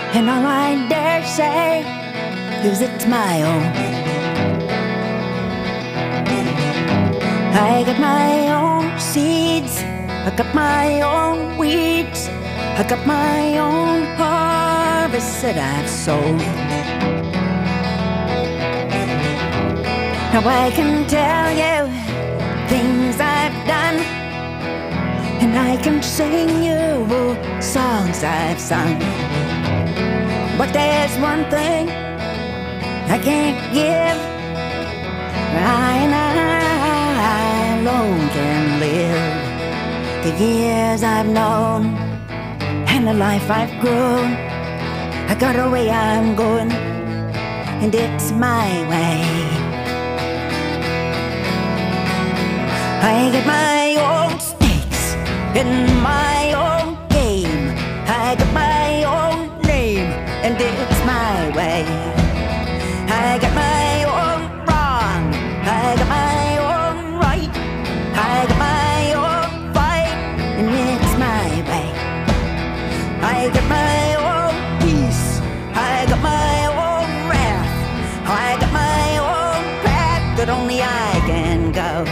and all I dare say is it's my own. I got my own seeds, I got my own weeds, I got my own harvest that I've sown. Now I can tell you things I've done, and I can sing you songs I've sung. But there's one thing I can't give. I and I alone can live the years I've known and the life I've grown. I got a way I'm going, and it's my way. I get my own stakes in my own game. I got my own name, and it's my way. I got my own wrong, I got my own right, I got my own fight, and it's my way. I got my own peace, I got my own wrath, I got my own path that only I can go.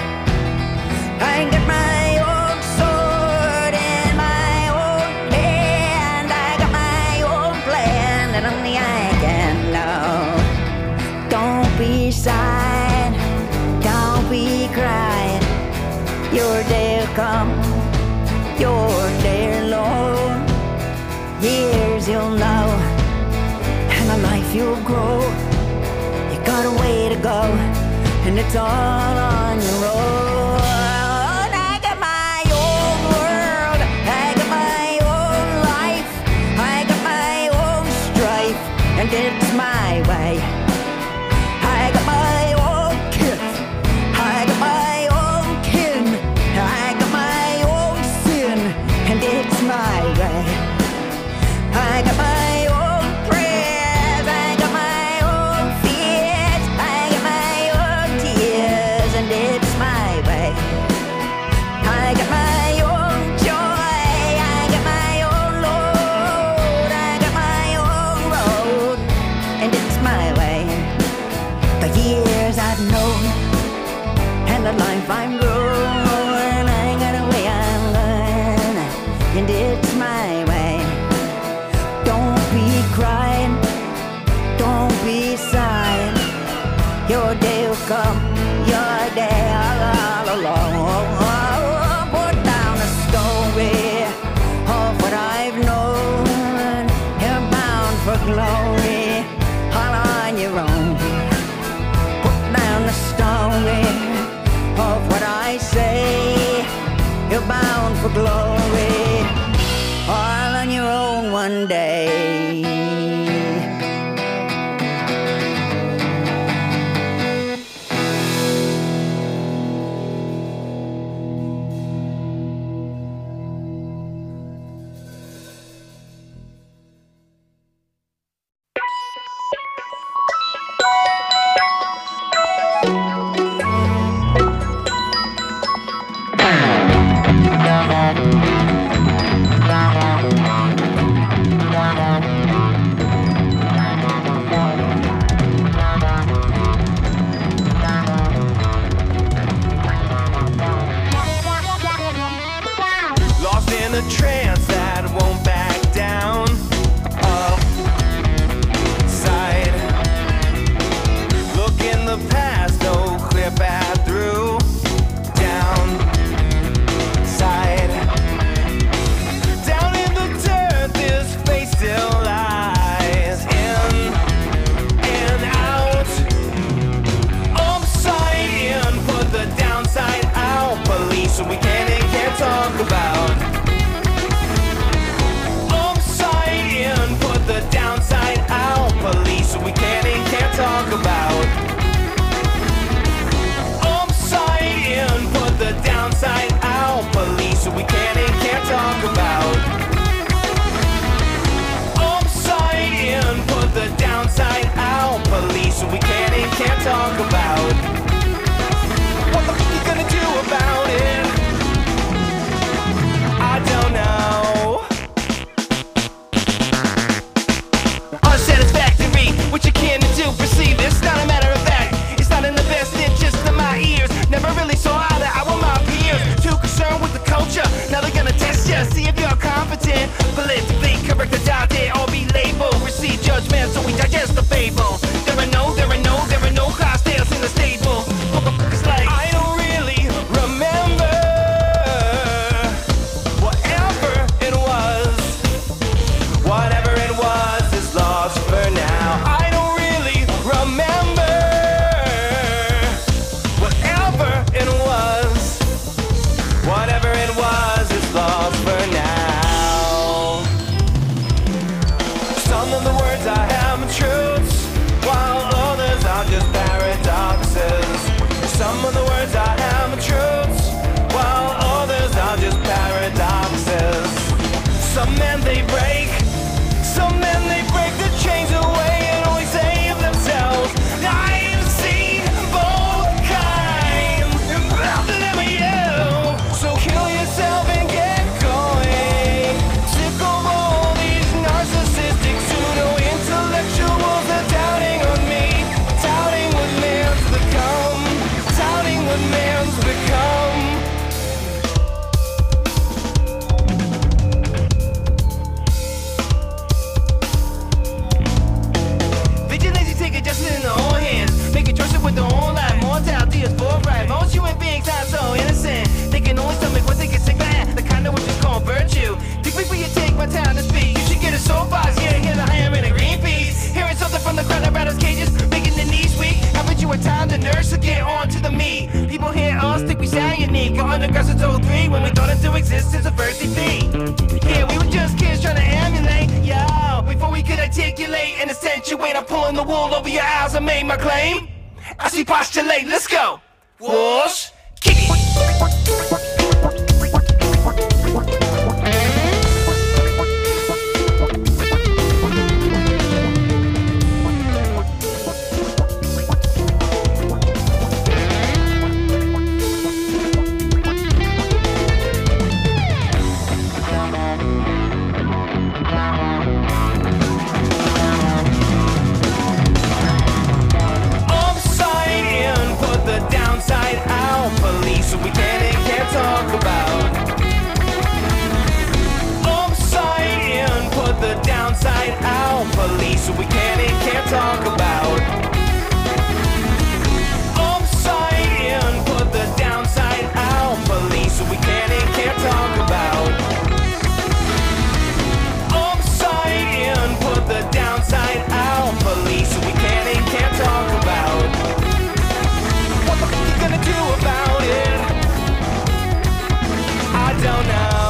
I got my own sword in my own hand, I got my own plan that only I can know. Don't be sad, don't be crying. Your day'll come, your day alone. Years you'll know, and a life you'll grow. You got a way to go, and it's all on your own. I got my own world, I got my own life, I got my own strife, and it's my way. I got my own kith, I got my own kin, I got my own sin, and it's my way. I got my own prayers, I got my own fears, I got my own tears, and it's my way. I got my own joy, I got my own load, I got my own road, and it's my way. The years I've known and the life I'm growing, I got a way I'm going, and it's my way. Don't be crying, don't be sighing. Your day will come, your day all along. Put down a story of what I've known. You're bound for glory, all on your own. Put down the story of what I say. You're bound for glory, all on your own one day. unsatisfactory. What you can do, perceive it's not a matter of fact. It's not in the best interest of my ears. Never really saw eye to eye with my peers. Too concerned with the culture. Now they're gonna test you, see if you're competent. Politically correct or die there or be labeled. Receive judgment, so we digest the fable. There are no cocktails in the stable. It's like I don't really remember whatever it was. Whatever it was is lost for now. I don't really remember whatever it was. Whatever it was is lost for now. Some of the words I have are truths, while others are just paradoxes. Some of the words I have are truths, while others are just paradoxes. Some men they break, some men they break the chains away and only save themselves. I've seen both kinds, and both of them are you. So kill yourself and get going. Sick of all these narcissistic pseudo-intellectuals that doubting on me, doubting what man's become, doubting what man's become. Vigilantes take justice in their own hands, make a choices with their own life. Mortality is forthright. Most human beings not so innocent. They can only stomach what they can sick man. The kind of which is called virtue. Think before you take my time to speak. You should get a soapbox. Hear the higher in a Greenpeace. Hearing something from the crowd about us cages, making the knees weak. Haven't you a time to nurse or get on to the meat? People hear us think we sound unique. Go underground since 03 when we thought into existence a first defeat. Yeah, we were just kids trying to emulate. Yo, before we could articulate and accentuate, I'm pulling the wool over your eyes. I made my claim. I see postulate. Let's go. Whoosh, kick it. Upside in, put the downside out. Police we can and can't talk about. Upside in, put the downside out. Police we can and can't talk about. Upside in, put the downside out. Police we can and can't talk about. Upside in, put the downside out. Police we can and can't talk about. What the fuck you gonna do about it? I don't know.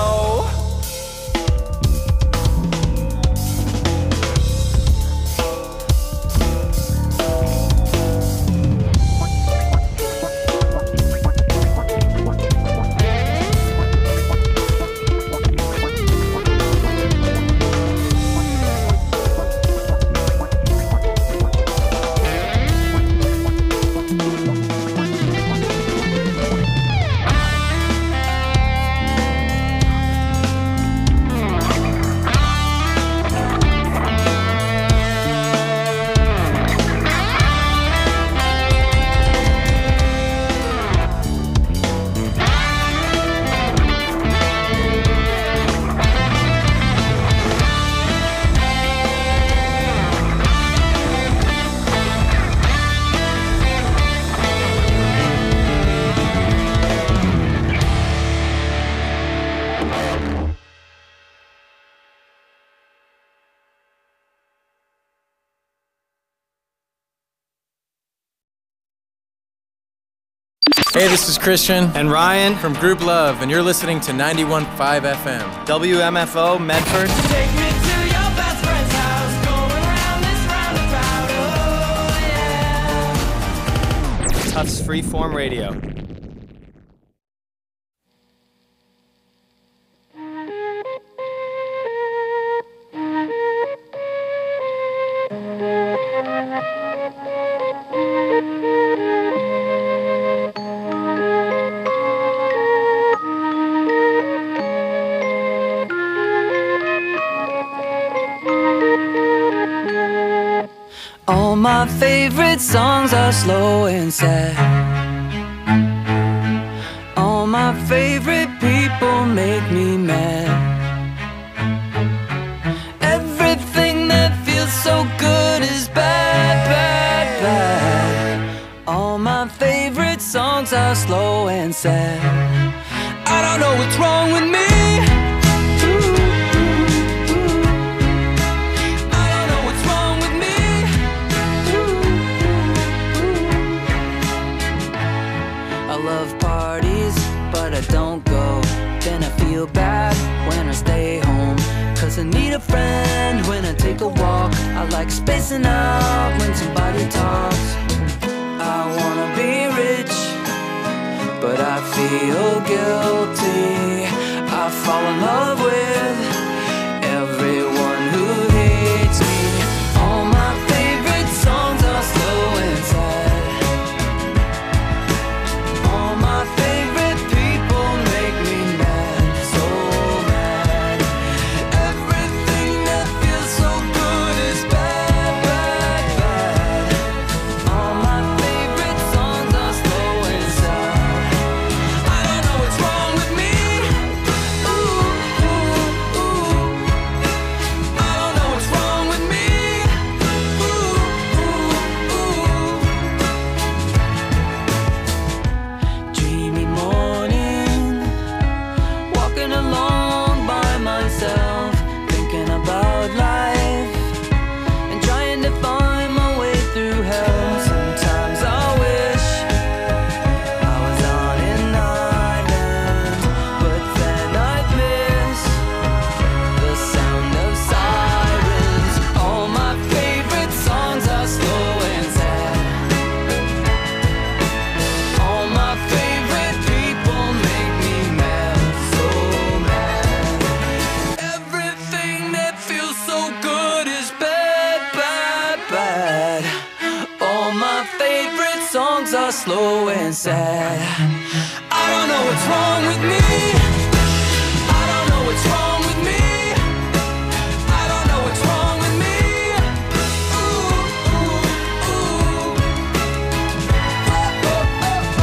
Hey, this is Christian And Ryan from Group Love, and you're listening to 91.5 FM. WMFO Medford. Take me to your best friend's house, going around this roundabout. Oh yeah. Tufts Freeform Radio. All my favorite songs are slow and sad. All my favorite people make me mad. Everything that feels so good is bad, bad, bad. All my favorite songs are slow and sad. I don't know what's wrong with me. I don't go, then I feel bad when I stay home. Cause I need a friend when I take a walk. I like spacing out when somebody talks. I wanna be rich, but I feel guilty. I fall in love with everyone who hates me. All my favorite songs are slow and sad. All my favorite slow and sad. I don't know what's wrong with me. I don't know what's wrong with me. I don't know what's wrong with me. Ooh, ooh, ooh. Oh, oh, oh,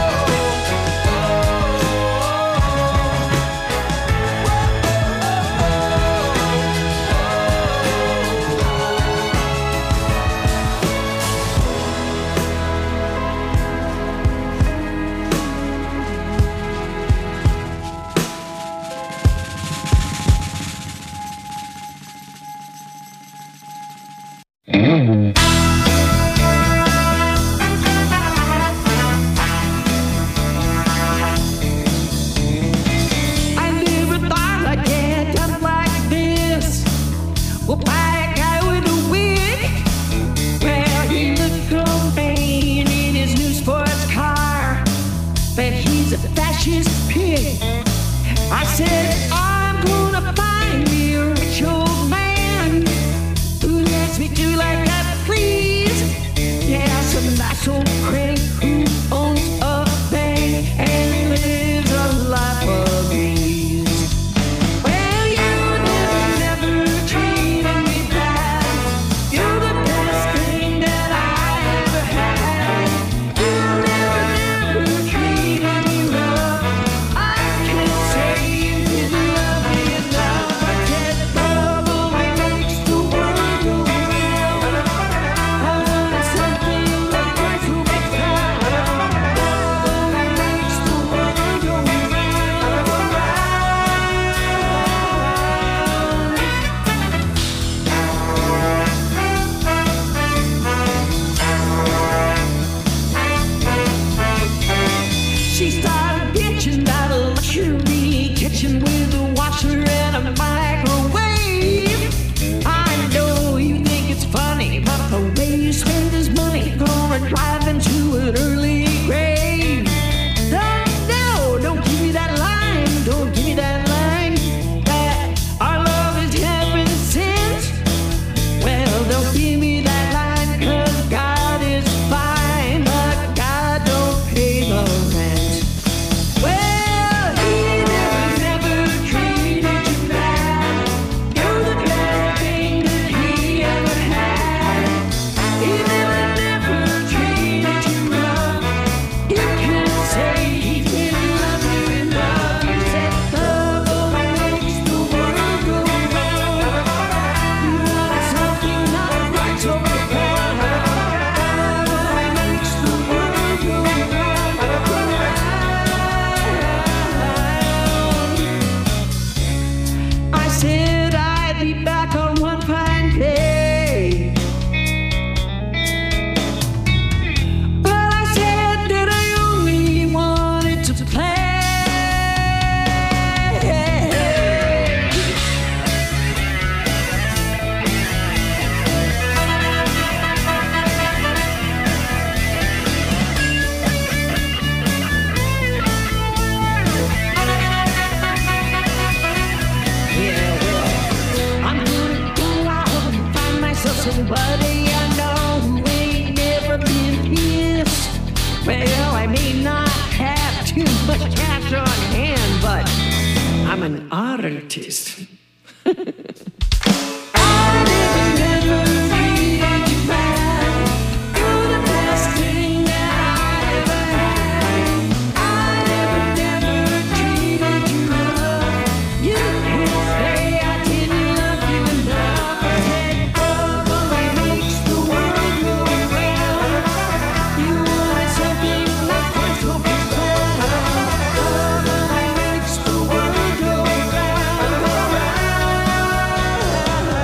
I said I'm gonna find me a rich old man who lets me do like I please. Yeah, some nice old crank who owns a bank and lives a life of ease. Well, you never treated me bad. You're the best thing that I ever had. You never treated me rough. I can't say you didn't love somebody I know who ain't never been kissed. Well, I may not have too much cash on hand, but I'm an artist. I never treated you bad. You're the best thing that I ever had. I never treated you rough. You can't say I didn't love you enough. I said love only makes the world go round. You wanted something like points go round. Love only makes the world go round, go round.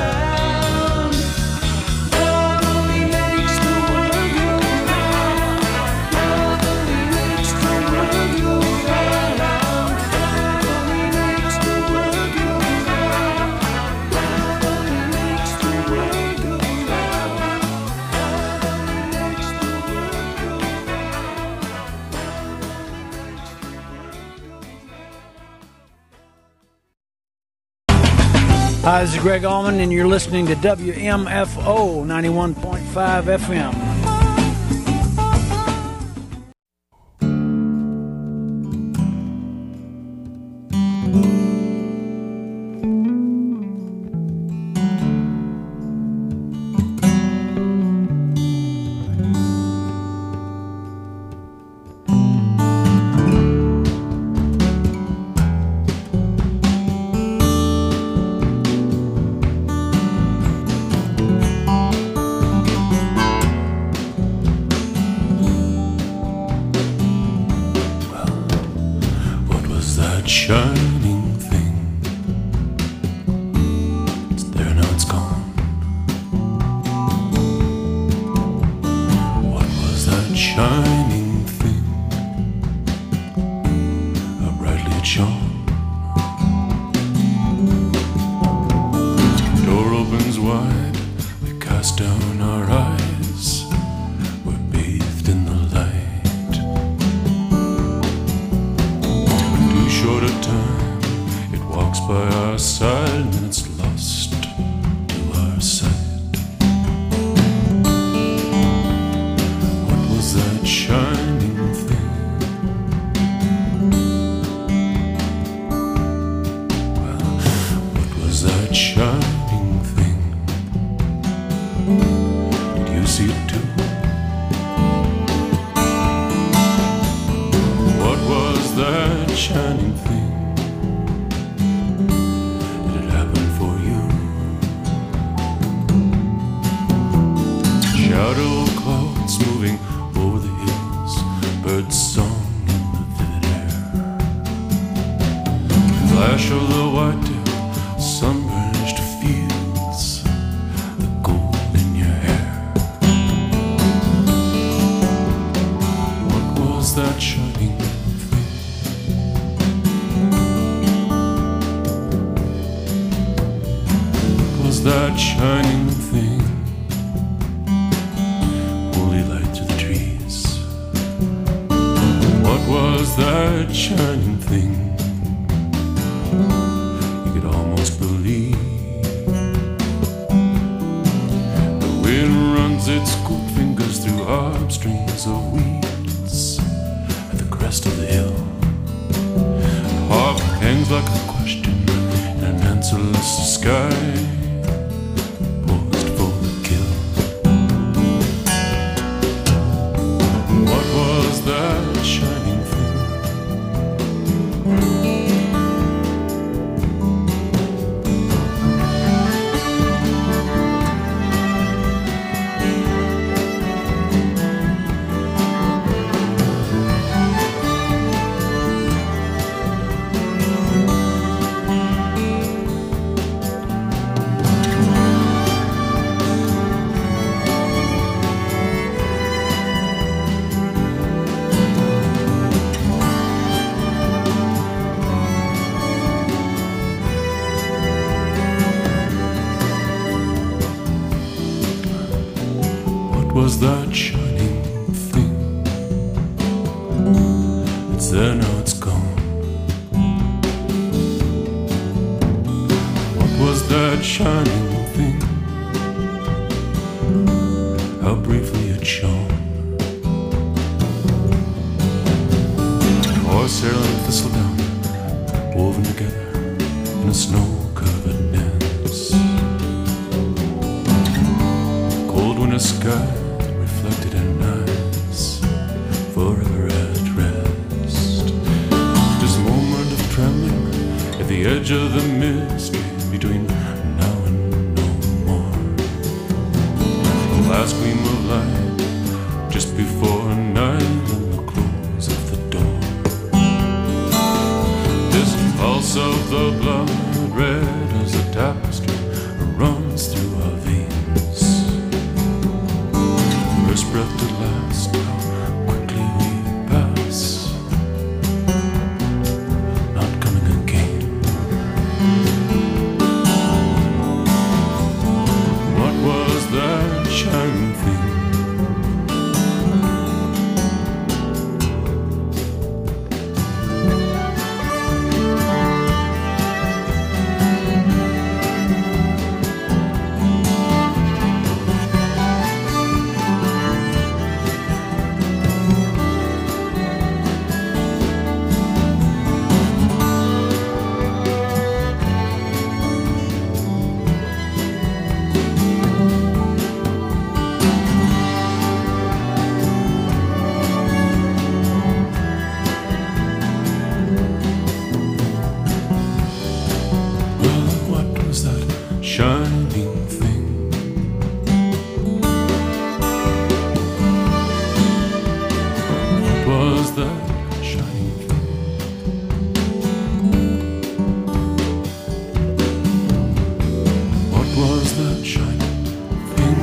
Love only makes the world go round. Love only makes the world go round. Love only makes the world go round. Love only makes the world go round. Love only makes the Hi, this is Greg Allman, and you're listening to WMFO 91.5 FM. What was that shining thing? It's there now, it's gone. What was that shining thing? How brightly it shone. Door opens wide, we cast down our eyes. We're bathed in the light. Too short a time, it walks by our side, and then it's lost to our sight. What was that shining thing? Well, what was that shining thing? Did you see it too? What was that shining thing? Did it happen for you? Shadow clouds moving over the hills, birds song in the vivid air. Flash of the whitetail, sunburnished fields, the gold in your hair. What was that shining thing? What was that shining thing? Holy light through the trees. What was that shining thing? You could almost believe. The wind runs its cool fingers through harp strings of weeds at the crest of the hill. The harp hangs like a question in an answerless sky, poised for the kill. What was that shining thing? What was that shining thing? It's there now, it's gone. What was that shining thing? how briefly it shone. Horsehair and thistledown woven together in a snow-covered dance. Cold winter sky reflected in eyes forever at rest. Just a moment of trembling at the edge of the mystery between now and no more. The last gleam of light just before night and the close of the door. This pulse of the blood, red as a tapestry, runs through our veins. First breath to last, how quickly we pass, not coming again. What was that shining thing? Shining thing. What was that shining thing? What was that shining thing?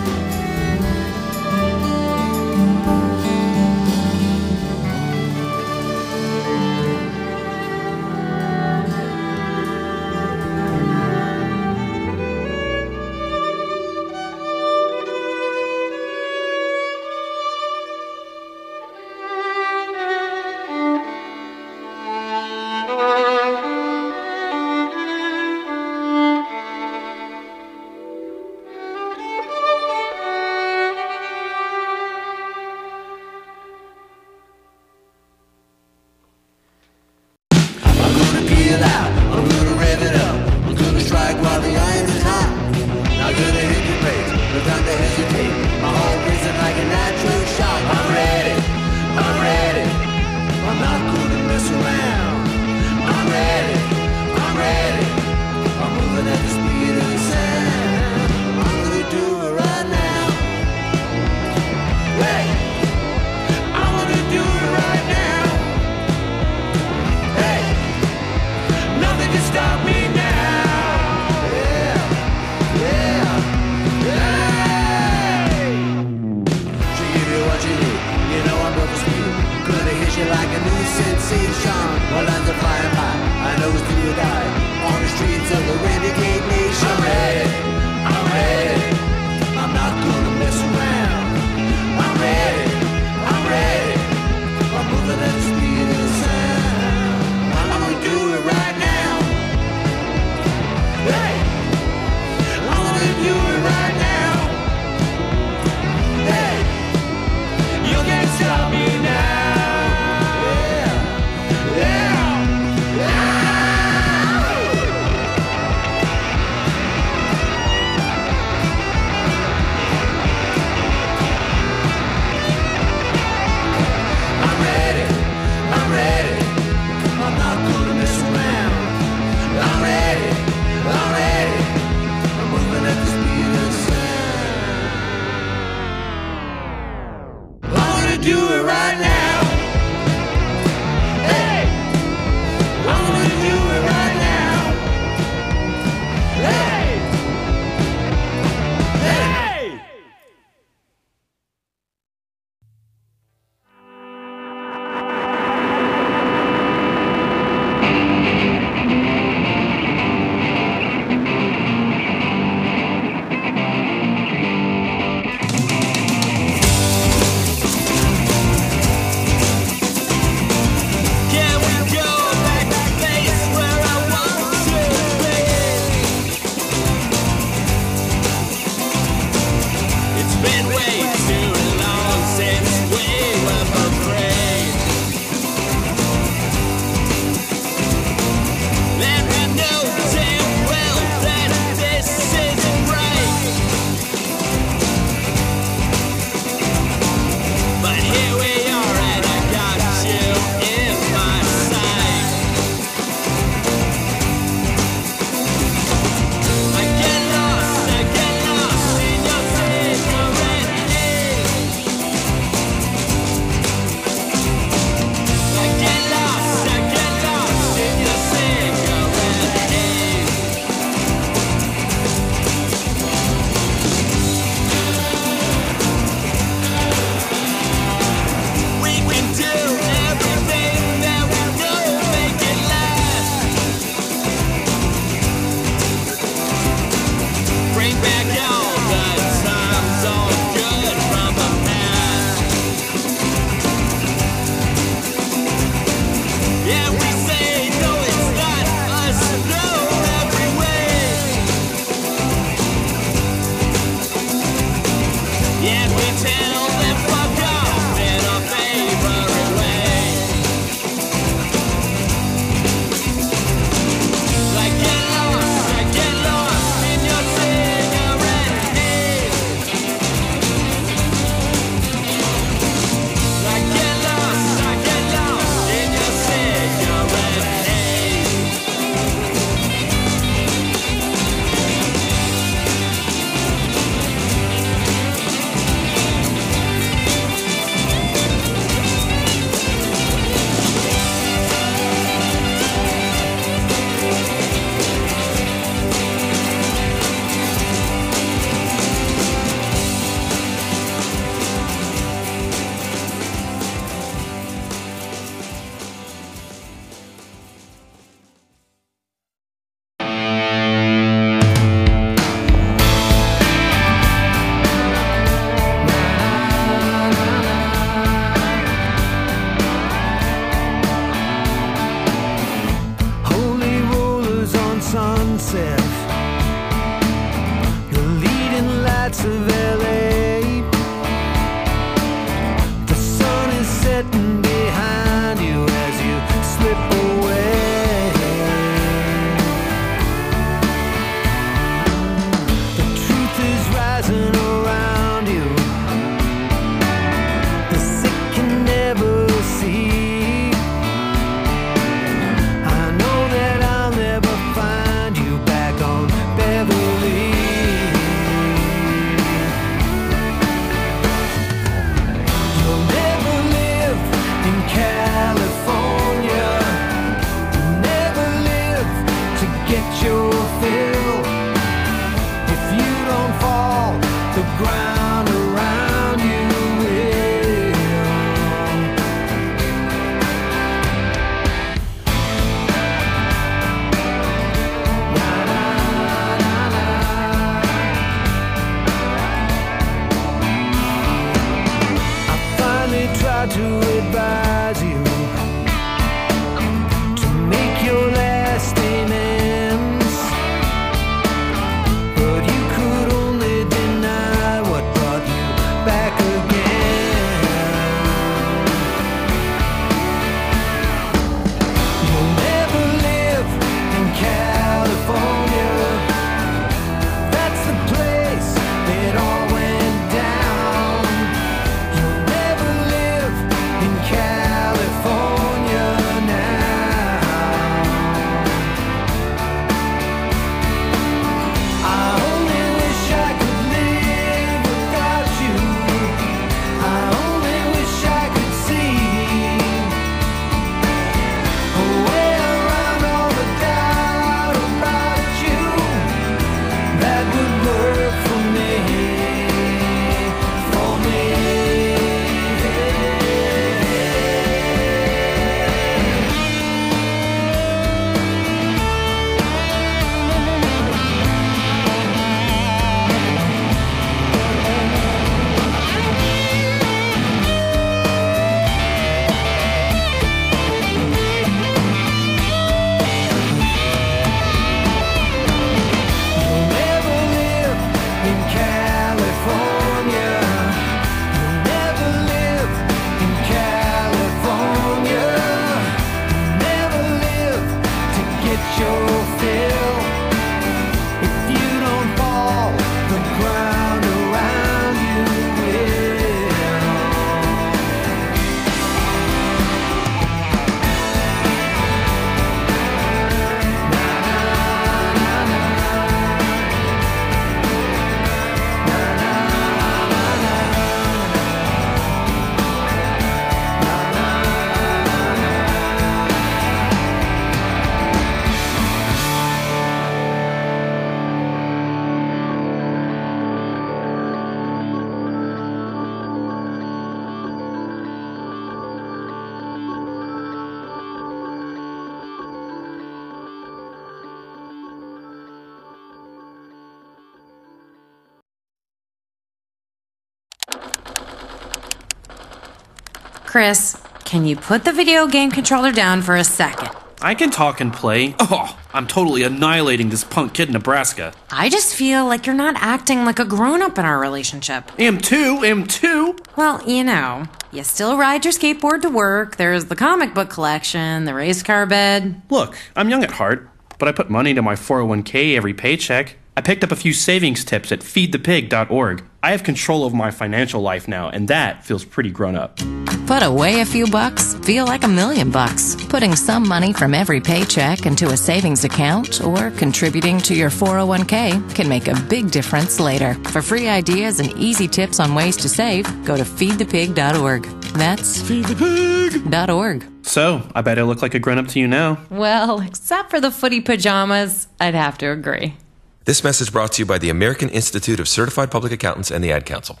Chris, can you put the video game controller down for a second? I can talk and play. Oh, I'm totally annihilating this punk kid in Nebraska. I just feel like you're not acting like a grown-up in our relationship. Am too. Well, you still ride your skateboard to work, there's the comic book collection, the race car bed. Look, I'm young at heart, but I put money into my 401k every paycheck. I picked up a few savings tips at feedthepig.org. I have control of my financial life now, and that feels pretty grown up. Put away a few bucks, feel like $1,000,000. Putting some money from every paycheck into a savings account or contributing to your 401k can make a big difference later. For free ideas and easy tips on ways to save, go to feedthepig.org. That's feedthepig.org. So, I bet I look like a grown-up to you now. Well, except for the footy pajamas, I'd have to agree. This message brought to you by the American Institute of Certified Public Accountants and the Ad Council.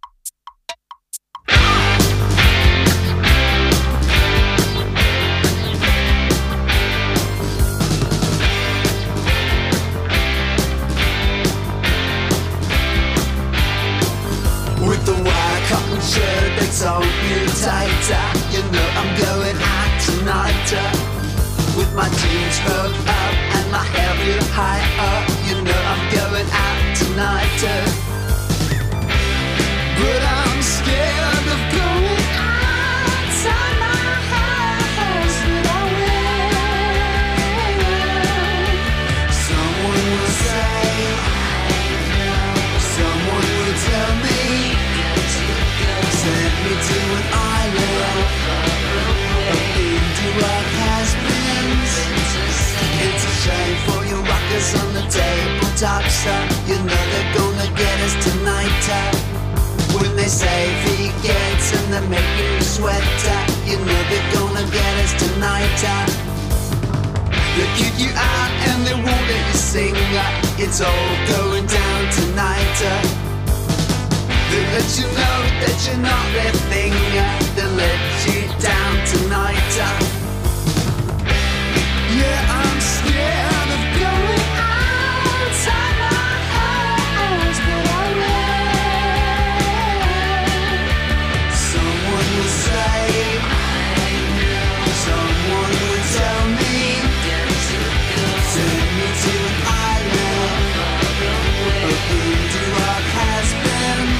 With the wire cotton shirt that's on you tighter, you know I'm going out tonight. With my jeans rolled up and my hair real high up, you know I'm going out tonight. But I'm scared of going outside my house without will. Someone will say, someone will tell me, send me to an island into our has-beens. It's a shame for you rockers on the tabletop, son. You know they're gonna get us tonight. When they say vegans and they're making you sweat, you know they're gonna get us tonight. They kick you out and they won't let you sing. It's all going down tonight. They let you know that you're not their thing. They let you down tonight. Yeah, I'm scared of going outside my house, but I will. Someone will say, someone will tell me, send me to an island into our has-beens.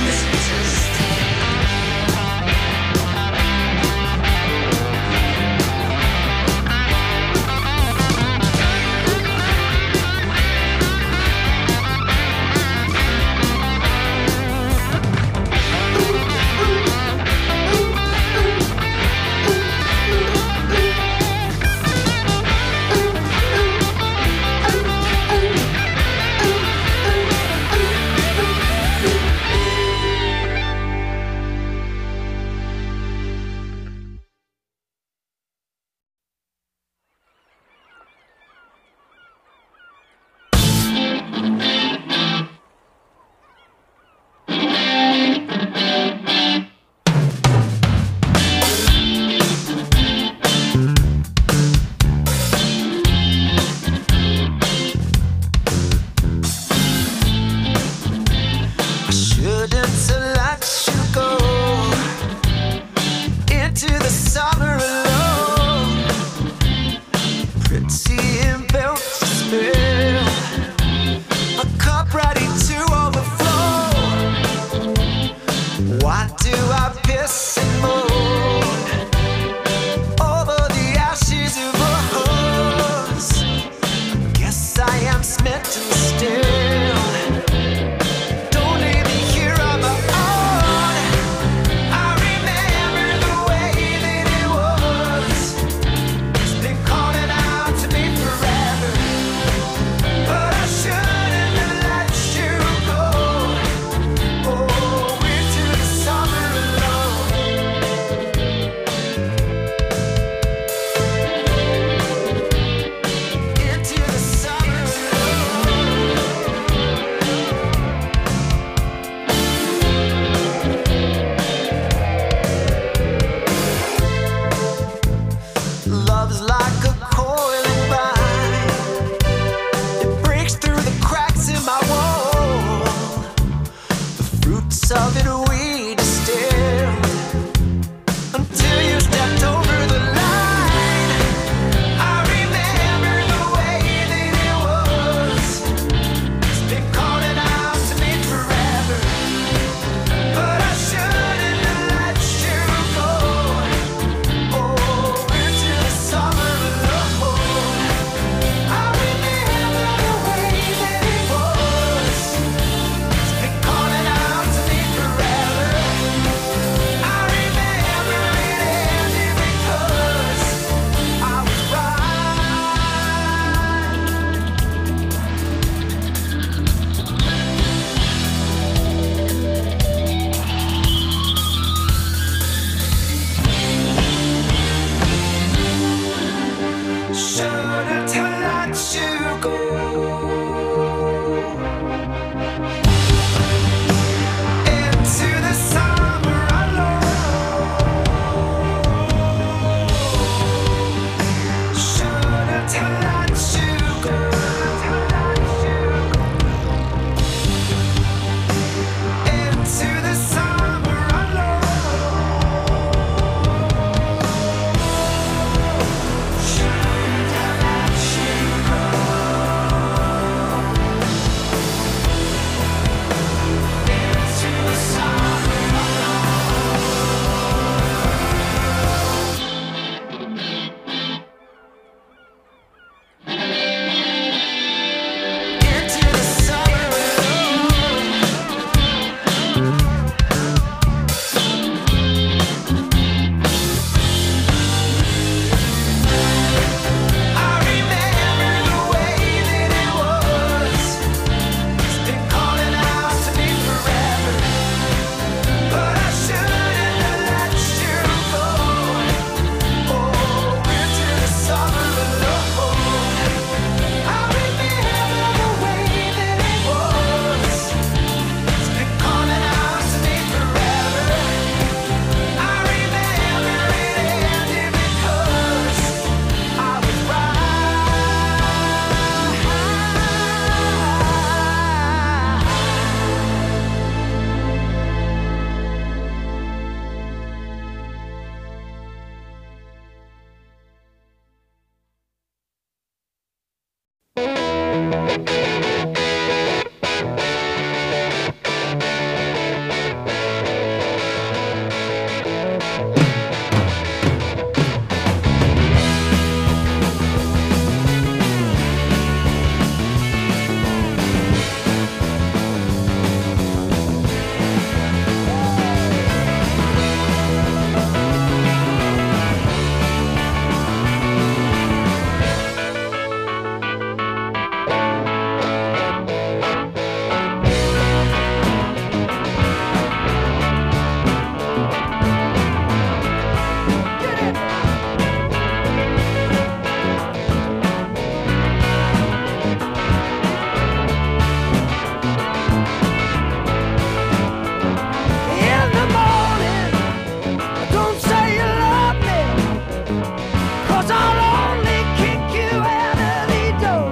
'cause I'll only kick you out of the door.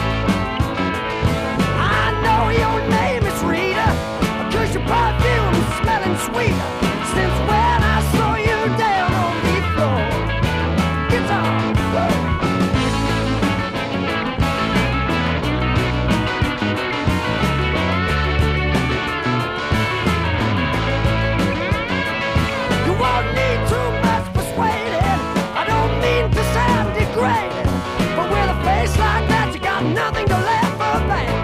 I know your name is Rita, 'cause your perfume is smelling sweeter since when I saw you down on the floor. Guitar, whoa. You won't need too much persuading. I don't mean to sound degrading, but with a face like that, you got nothing to laugh about.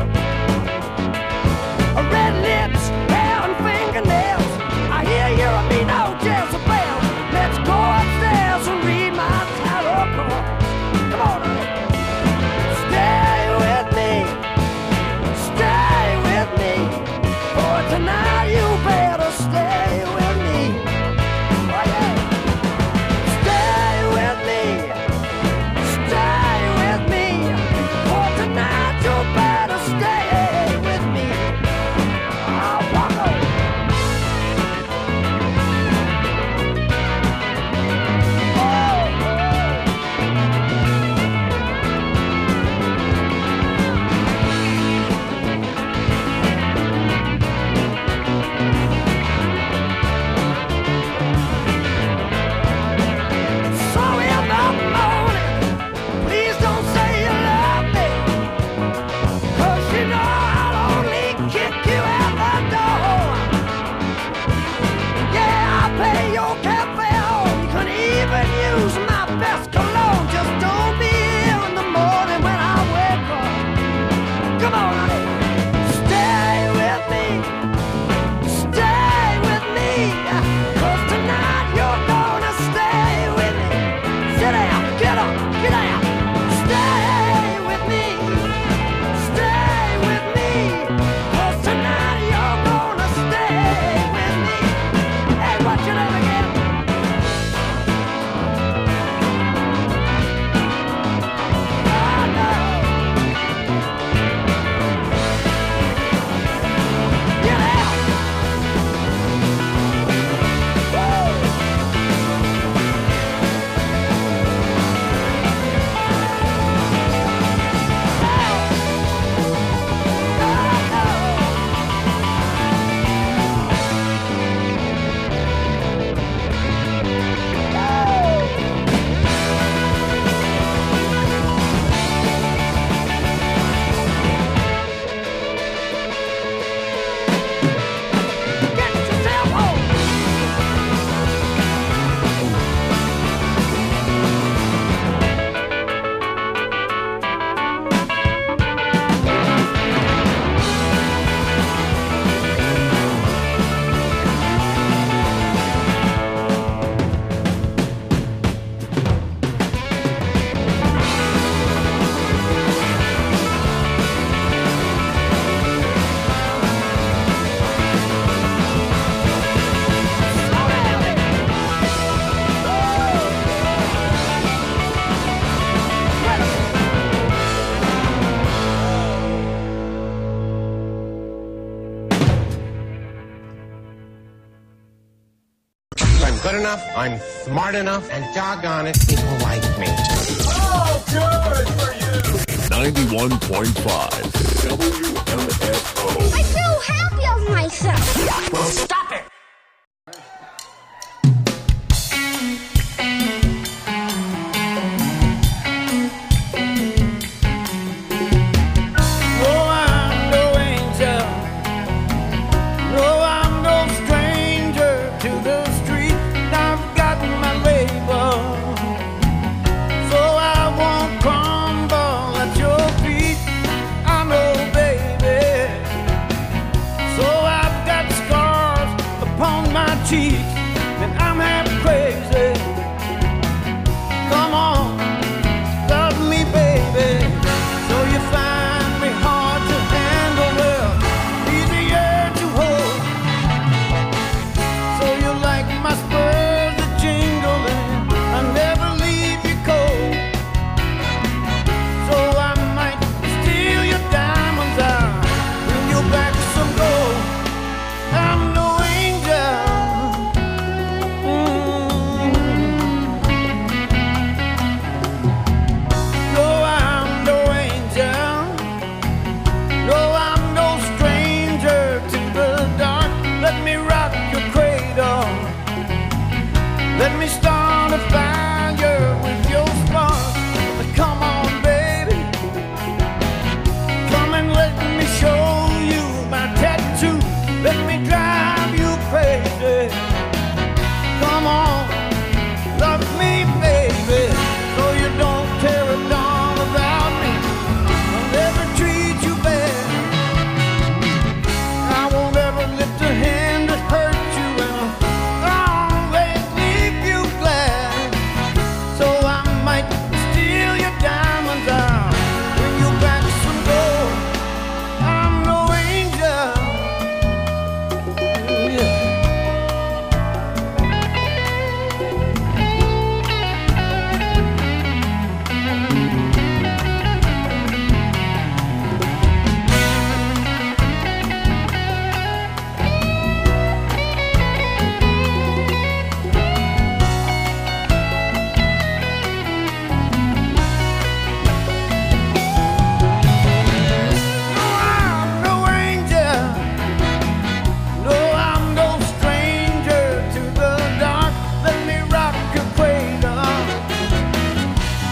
Red lips, hair and fingernails. I hear you're a mean old Jezebel. Let's go upstairs and read my tarot cards. Come on, honey. Stay with me. Stay with me. For tonight you better stay with me. Oh, yeah. Stay with me. Stay with me. For tonight you better stay with me. I'll walk over. So in the morning, please don't say you love me, 'cause you know I'll only kick you out the door. Yeah, I'll pay your cafe home. You can even use my best cologne. Just don't be here in the morning when I wake up. Come on, honey. Stay with me. Stay with me. 'Cause tonight you're gonna stay with me. Sit down, get up, get out. Stay with me. Stay with me. 'Cause tonight you're gonna stay with me. Hey, what's your name again? I know. Get out. Woo. Get yourself home. I'm good enough, I'm smart enough, and doggone it, people like me. Oh, good for you! 91.5 WMFO. I feel happy of myself. Well, stop it! No, I'm no angel. No, I'm no stranger to the street. I've got my label, so I won't crumble at your feet. I know, baby. So I've got scars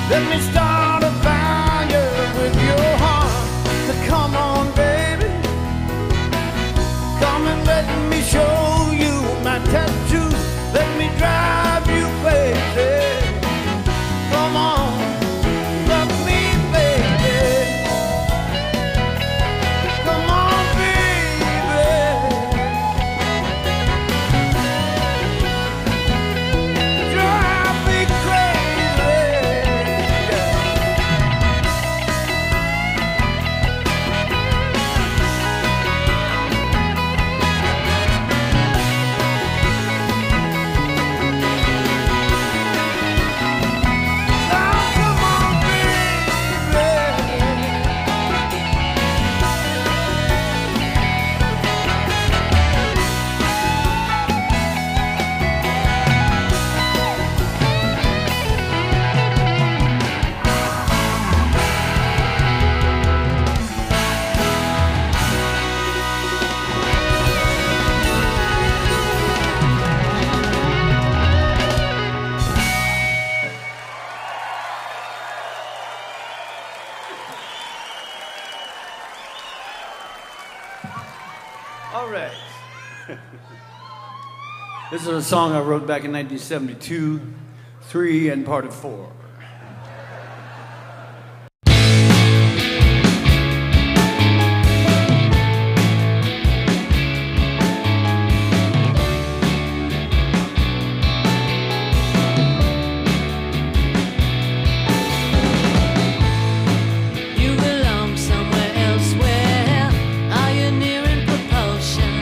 Let me start a fire with your heart. So come on, baby. Come and let me show you my tattoo. Let me drive you crazy. Come on, love me, baby. Come on, baby. Drive me crazy. All right. This is a song I wrote back in 1972, 3 and part of 4. You belong somewhere elsewhere. Are you nearing propulsion?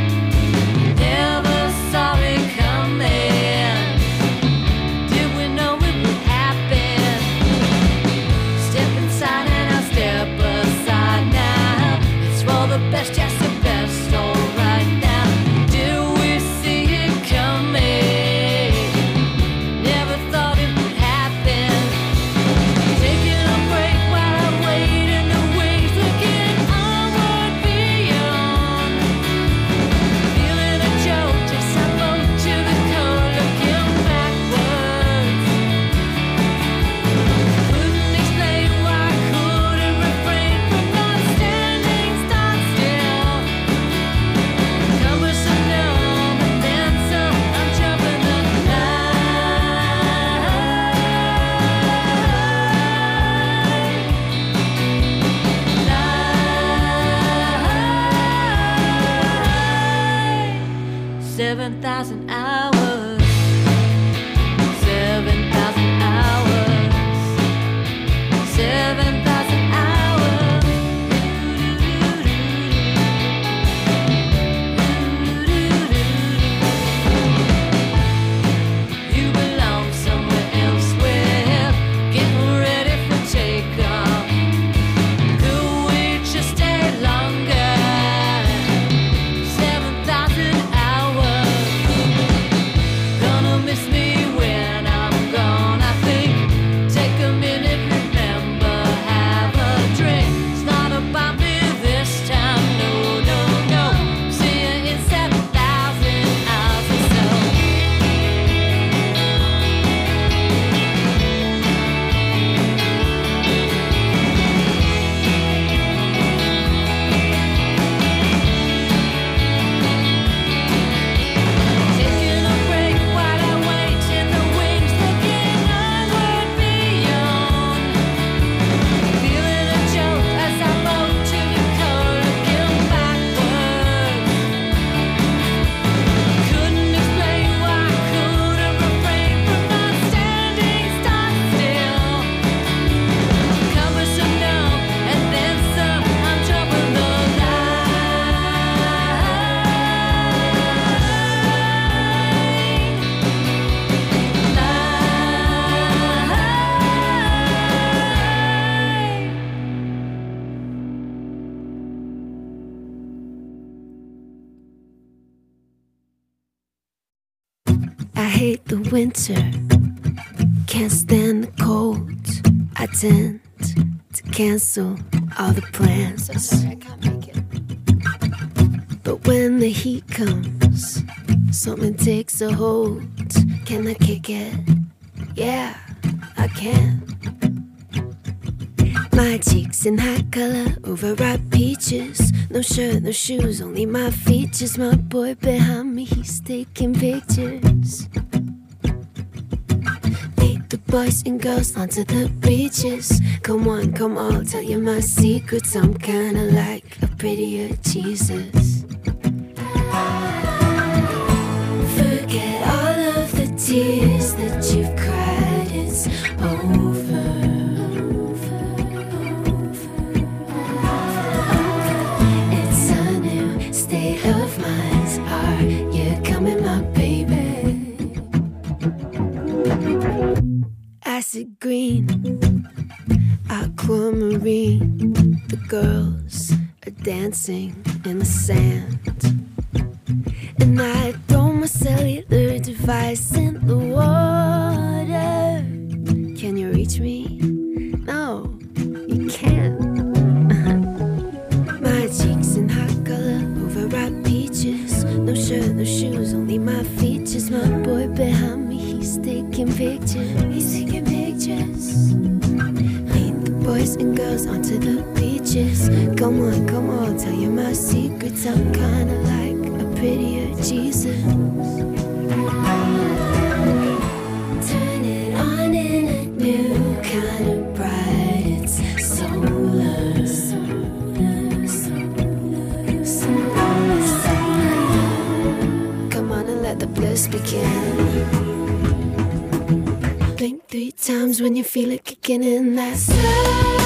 Never saw it coming. Did we know it would happen? Step inside and I'll step aside now. It's for the best, yes, the best, all right now. Did we see it coming? Never thought it would happen. Taking a break while I wait in the wings, looking onward beyond. Feeling a jolt, just a boat to the cold, looking backwards. Couldn't explain why I couldn't refrain from not standing stock still. Cumbersome numb and then some, I'm jumping the line. 7,000 hours. 7,000 hours. 7,000 hours. You belong somewhere elsewhere. Getting ready for takeoff. Could we just stay longer? 7,000 hours. Gonna miss me when I'm gone. I think take a minute, remember, have a drink. It's not about me this time, no, no, no. See you in 7,000 hours or so. Taking a break while I wait in the wings, looking onward beyond. Feeling a jolt as I boat to the cold, looking backwards. Couldn't explain why I couldn't refrain from not standing stock still. Cumbersome numb and then some, I'm jumping the I hate the winter, can't stand the cold. I tend to cancel all the plans. So sorry, I can't make it. But when the heat comes, something takes a hold. Can I kick it? Yeah, I can. My cheeks in hot color, overripe peaches. No shirt, no shoes, only my features. My boy behind me, he's taking pictures. Lead the boys and girls onto the beaches. Come on, come on, tell you my secrets. I'm kinda like a prettier Jesus. Forget all of the tears that you've cried, it's over. It's a new state of mind. Are you coming, my baby? Acid green, aquamarine. The girls are dancing in the sand. And I throw my cellular device in the water. Can you reach me? No, you can't. My cheeks in hot color, overripe peaches. No shirt, no shoes, only my features. My boy behind me, he's taking pictures. He's taking pictures. Lead the boys and girls onto the beaches. Come on, tell you my secrets. I'm kinda like a prettier Jesus. Turn it on in a new kind of bright. It's solar. Come on and let the bliss begin. Blink 3 times when you feel it kicking in. That slow.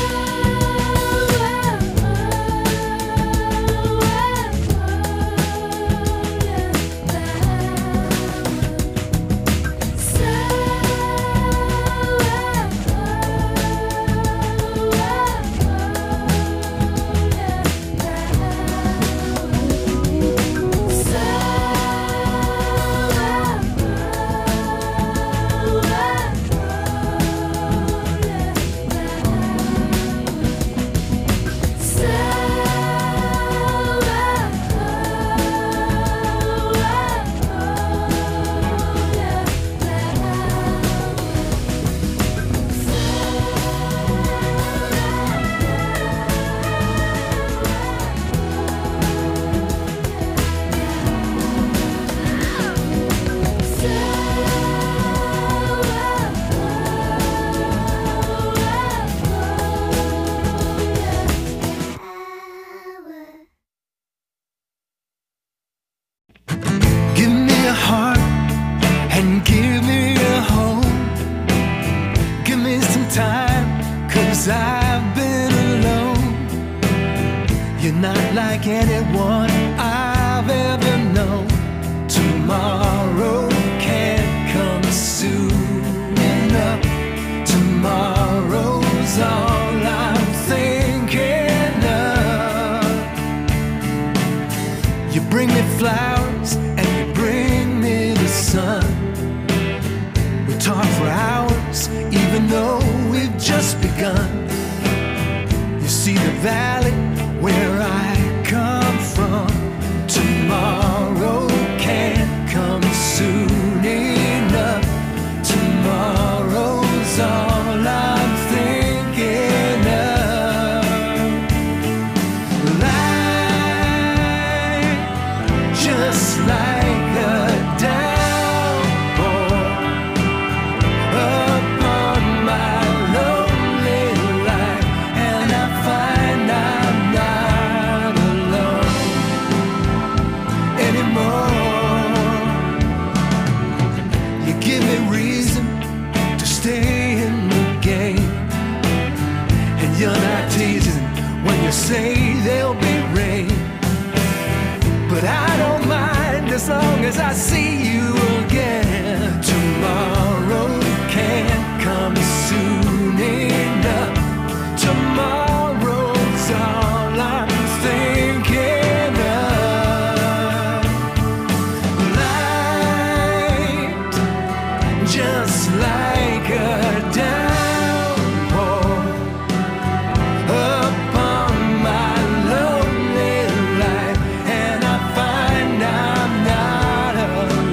Anymore.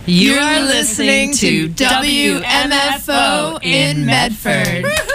You are listening to WMFO in Medford.